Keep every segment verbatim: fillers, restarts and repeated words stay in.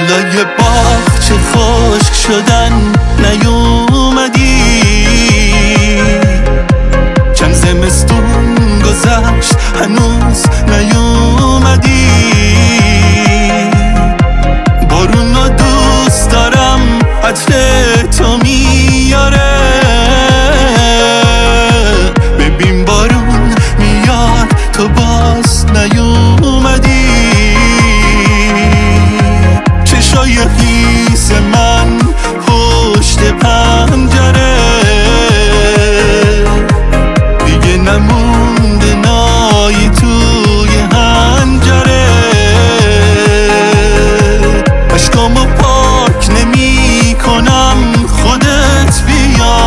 گلای باغ چه خشک شدن نیومدی، چند زمستون گذشت هنوز نیومدی. بارونو دوست دارم عطر تو میاره، ببین بارون میاد تو باز نیومدی. چشای خیس من پشت پنجره، دیگه نمونده نایی توی هنجره. اشکامو پاک نمی کنم خودت بیا،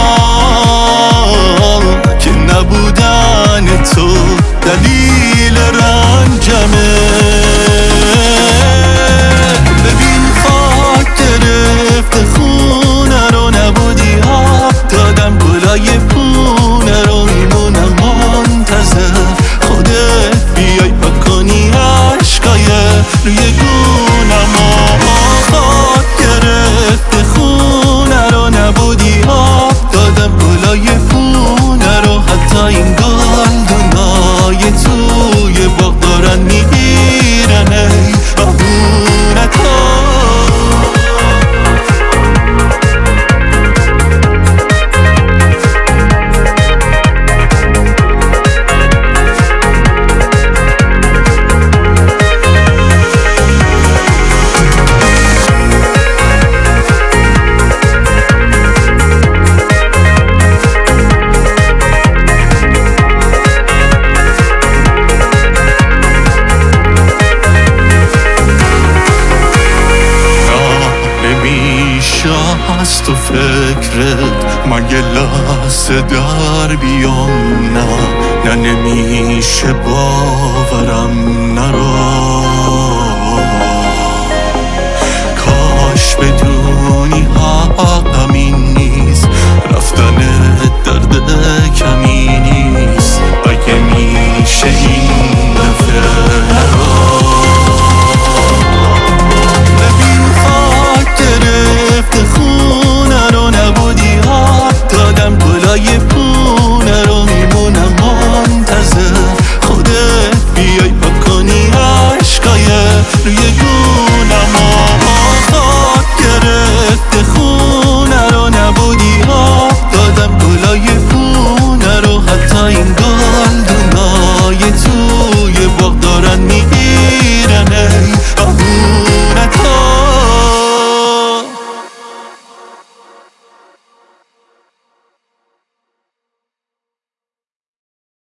که نبودن تو دلیل رنجمه. ببین خاک گرفته خونه رو، نبودی آب دادم گلای پونه رو. میمونم منتظر خودت بیای بکنی عشقای روی گونم. خاک گرفته خونه رو، نبودی آب دادم گلای پونه رو. حتی این گلدونای توی باغ دارن میگیرن ای بهونتا. از تو فکرت من یه لحظه در بیام، نه نه نمیشه باورم نرو. کاش بدونی حق همین نیست، رفتن درد کمی